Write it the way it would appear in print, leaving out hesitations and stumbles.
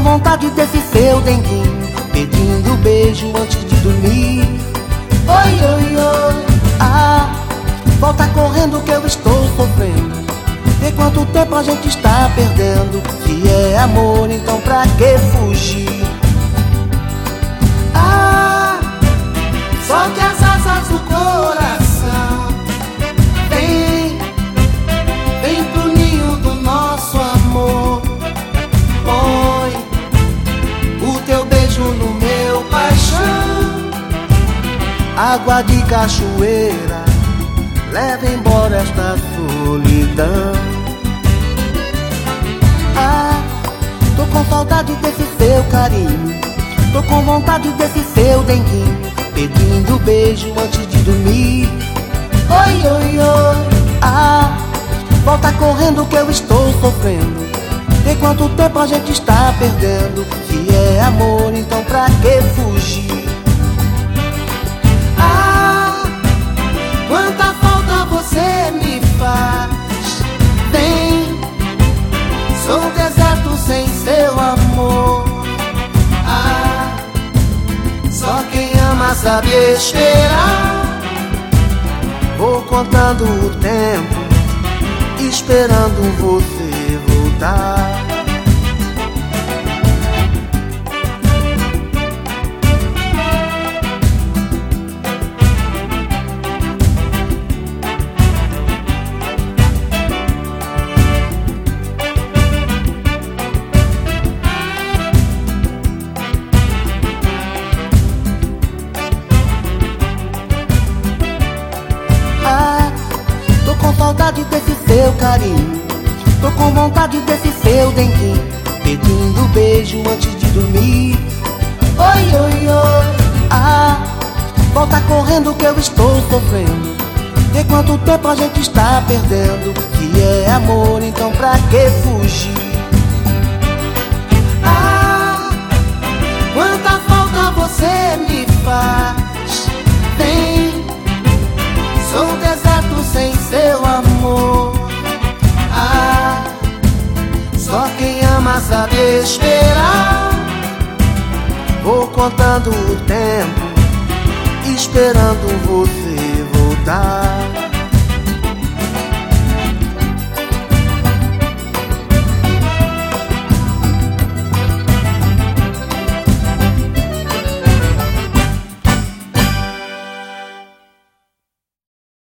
vontade desse seu denguinho, pedindo beijo antes de dormir. Oi, oi, oi, ah, volta correndo que eu estou sofrendo. Vê quanto tempo a gente está perdendo. Se é amor, então pra que fugir? Ah, solte as asas do coração. Vem, vem pro ninho do nosso amor. Põe o teu beijo no meu paixão. Água de cachoeira, leva embora esta solidão. Ah, tô com saudade desse seu carinho, tô com vontade desse seu denguinho, pedindo beijo antes de dormir. Oi, oi, oi, ah, volta correndo que eu estou sofrendo. Vê quanto tempo a gente está perdendo. Se é amor, então pra que fugir? Ah, quanta falta você me faz. Vem, sou um deserto sem seu amor. Ah, só quem ama sabe esperar. Vou contando o tempo, esperando você voltar. Tô com saudade desse seu carinho, tô com vontade desse seu denguinho, pedindo beijo antes de dormir. Oi, oi, oi, ah, volta correndo que eu estou sofrendo. Vê quanto tempo a gente está perdendo. Se é amor, então pra que fugir? Ah, quanta falta você me faz. Vem, sou um deserto sem seu amor. Ah, só quem ama sabe esperar. Vou contando o tempo, esperando você voltar.